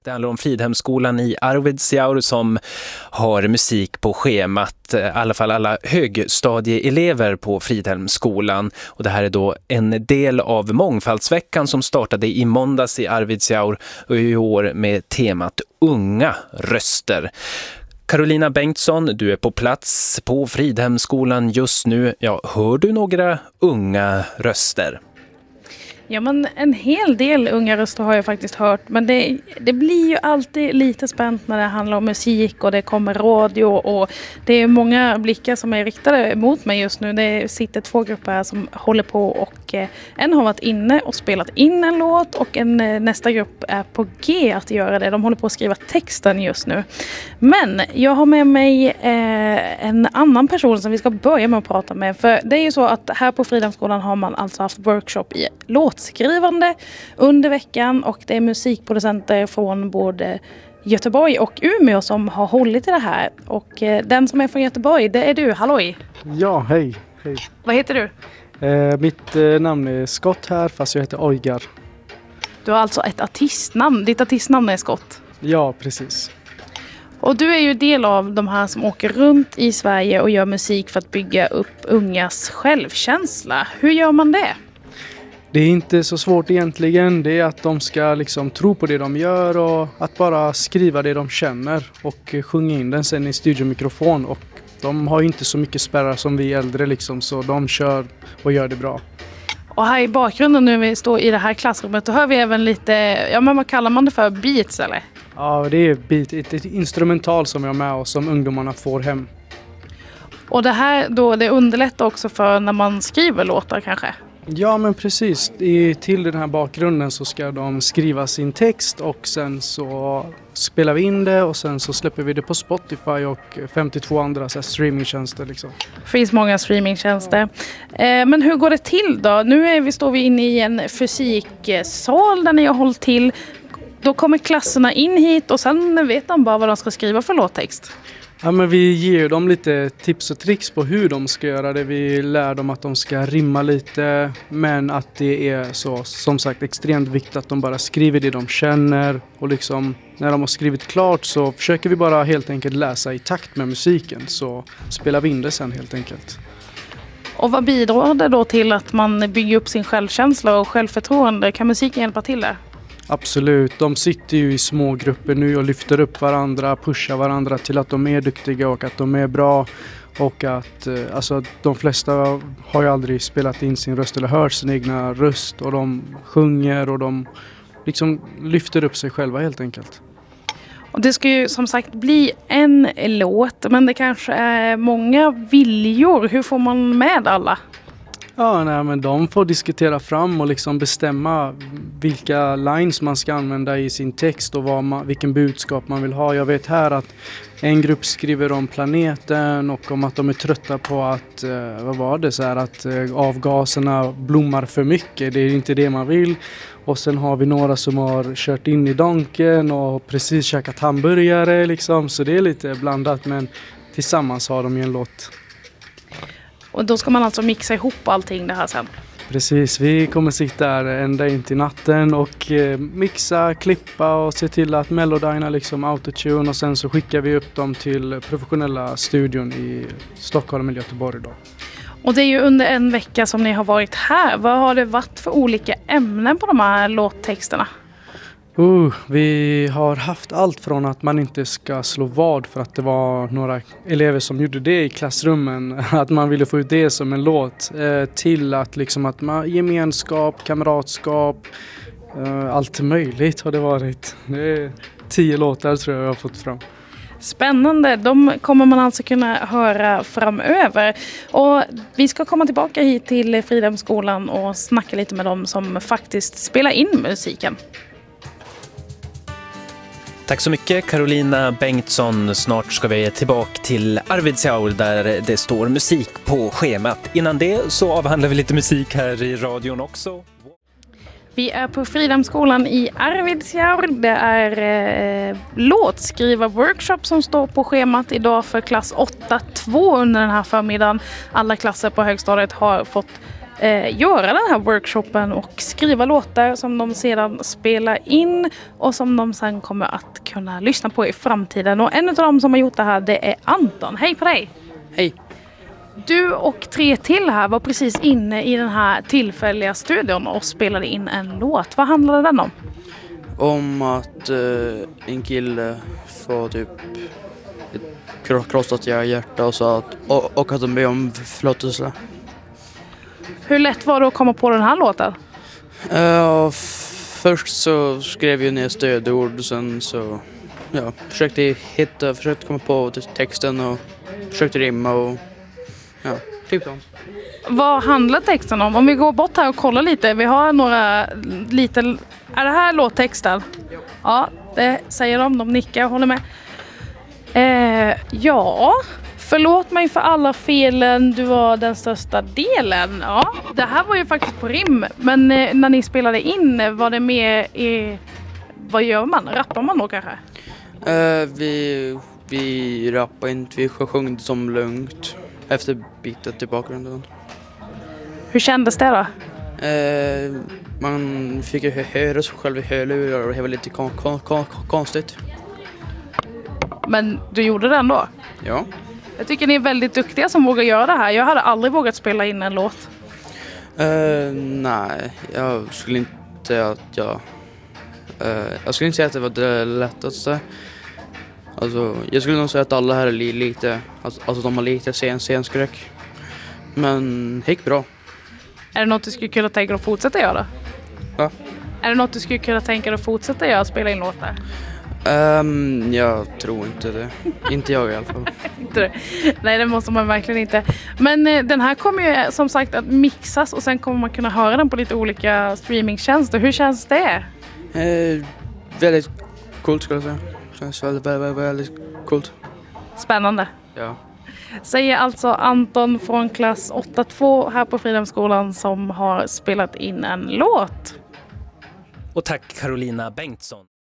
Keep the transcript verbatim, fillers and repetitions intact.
Det handlar om Fridhemsskolan i Arvidsjaur som har musik på schemat, i alla fall alla högstadieelever på Fridhemsskolan. Och det här är då en del av mångfaldsveckan som startade i måndags i Arvidsjaur och i år med temat Unga röster. Carolina Bengtsson, du är på plats på Fridhemsskolan just nu. Ja, hör du några unga röster? Ja, men en hel del unga röster har jag faktiskt hört. Men det, det blir ju alltid lite spänt när det handlar om musik och det kommer radio. Och det är många blickar som är riktade mot mig just nu. Det sitter två grupper här som håller på och eh, en har varit inne och spelat in en låt. Och en, eh, nästa grupp är på G att göra det. De håller på att skriva texten just nu. Men jag har med mig eh, en annan person som vi ska börja med att prata med. För det är ju så att här på Fridhemsskolan har man alltså haft workshop i låt skrivande under veckan och det är musikproducenter från både Göteborg och Umeå som har hållit i det här. Och eh, den som är från Göteborg, det är du. Halloj! Ja, hej. hej. Vad heter du? Eh, mitt eh, namn är Scott här, fast jag heter Oygar. Du har alltså ett artistnamn. Ditt artistnamn är Scott. Ja, precis. Och du är ju del av de här som åker runt i Sverige och gör musik för att bygga upp ungas självkänsla. Hur gör man det? Det är inte så svårt egentligen. Det är att de ska liksom tro på det de gör och att bara skriva det de känner och sjunga in den sen i studiomikrofon. Och de har inte så mycket spärrar som vi äldre liksom, så de kör och gör det bra. Och här i bakgrunden nu vi står i det här klassrummet, då hör vi även lite, ja men vad kallar man det för, beats eller? Ja, det är beat, ett, ett instrumental som jag har med och som ungdomarna får hem. Och det här då, det underlättar också för när man skriver låtar kanske? Ja, men precis. I, till den här bakgrunden så ska de skriva sin text och sen så spelar vi in det och sen så släpper vi det på Spotify och femtiotvå andra så här, streamingtjänster liksom. Det finns många streamingtjänster. Ja. Eh, men hur går det till då? Nu är vi, står vi inne i en fysiksal där ni har hållit till. Då kommer klasserna in hit och sen vet de bara vad de ska skriva för låttext. Ja, men vi ger dem lite tips och tricks på hur de ska göra det. Vi lär dem att de ska rimma lite, men att det är så, som sagt, extremt viktigt att de bara skriver det de känner. Och liksom, när de har skrivit klart så försöker vi bara helt enkelt läsa i takt med musiken, så spelar vi in det sen helt enkelt. Och vad bidrar det då till att man bygger upp sin självkänsla och självförtroende? Kan musiken hjälpa till det? Absolut, de sitter ju i små grupper nu och lyfter upp varandra, pushar varandra till att de är duktiga och att de är bra. Och att alltså, de flesta har ju aldrig spelat in sin röst eller hört sin egna röst, och de sjunger och de liksom lyfter upp sig själva helt enkelt. Och det ska ju som sagt bli en låt, men det kanske är många viljor. Hur får man med alla? Ja, nej, men de får diskutera fram och liksom bestämma vilka lines man ska använda i sin text och vad man, vilken budskap man vill ha. Jag vet här att en grupp skriver om planeten och om att de är trötta på att, eh, vad var det, så här, att eh, avgaserna blommar för mycket. Det är inte det man vill. Och sen har vi några som har kört in i donken och precis käkat hamburgare liksom. Så det är lite blandat, men tillsammans har de ju en låt. Och då ska man alltså mixa ihop allting det här sen? Precis, vi kommer sitta här ända in till natten och eh, mixa, klippa och se till att melodyna liksom autotune, och sen så skickar vi upp dem till professionella studion i Stockholm eller Göteborg då. Och det är ju under en vecka som ni har varit här. Vad har det varit för olika ämnen på de här låttexterna? Uh, vi har haft allt från att man inte ska slå vad för att det var några elever som gjorde det i klassrummen, att man ville få ut det som en låt, eh, till att liksom att man, gemenskap, kamratskap, eh, allt möjligt har det varit. Det är tio låtar tror jag jag har fått fram. Spännande, de kommer man alltså kunna höra framöver. Och vi ska komma tillbaka hit till Fridhemsskolan och snacka lite med dem som faktiskt spelar in musiken. Tack så mycket Carolina Bengtsson. Snart ska vi tillbaka till Arvidsjaur där det står musik på schemat. Innan det så avhandlar vi lite musik här i radion också. Vi är på Fridhemsskolan i Arvidsjaur. Det är eh, låtskrivar-workshop som står på schemat idag för klass åtta två under den här förmiddagen. Alla klasser på högstadiet har fått eh, göra den här workshopen och skriva låtar som de sedan spelar in och som de sen kommer att kunna lyssna på i framtiden. Och en av dem som har gjort det här, det är Anton. Hej på dig! Hej! Du och tre till här var precis inne i den här tillfälliga studion och spelade in en låt. Vad handlade den om? Om att eh, en kille får typ ett kro- krossat hjärta och, så att, och, och att de ber om förlåtelse. Hur lätt var det att komma på den här låten? Uh, f- först så skrev jag ner stödord och sen så ja, försökte hitta, försökte komma på texten och försökte rimma och ja, typ sånt. Vad handlar texten om? Om vi går bort här och kollar lite. Vi har några lite... Är det här låttexten? Ja. Ja, det säger de. De nickar och håller med. Eh, ja, förlåt mig för alla felen. Du var den största delen. Ja, det här var ju faktiskt på rim. Men eh, när ni spelade in, var det mer i... Vad gör man? Rappar man då kanske? Uh, vi, vi rappade inte, vi sjöng som lugnt efter bitet i bakgrunden. Hur kändes det då? Uh, man fick ju höra sig själv i hörlurar och det var lite kon- kon- kon- konstigt. Men du gjorde det ändå? Ja. Jag tycker ni är väldigt duktiga som vågar göra det här. Jag hade aldrig vågat spela in en låt. Uh, nej, jag skulle inte att jag... Uh, jag skulle inte säga att det var det lättaste. Alltså, jag skulle nog säga att alla här är li- lite... Alltså, alltså de har lite scen- scenskräck. Men det gick bra. Är det något du skulle kunna tänka dig att fortsätta göra? Ja. Är det något du skulle kunna tänka dig att fortsätta göra, spela in låtar? Um, jag tror inte det. Inte jag i alla fall. Inte det. Nej, det måste man verkligen inte. Men eh, den här kommer ju som sagt att mixas och sen kommer man kunna höra den på lite olika streamingtjänster. Hur känns det? Uh, väldigt coolt skulle jag säga. Känns väldigt, väldigt, väldigt coolt. Spännande. Ja. Säger alltså Anton från klass åtta två här på Fridhemsskolan som har spelat in en låt. Och tack Carolina Bengtsson.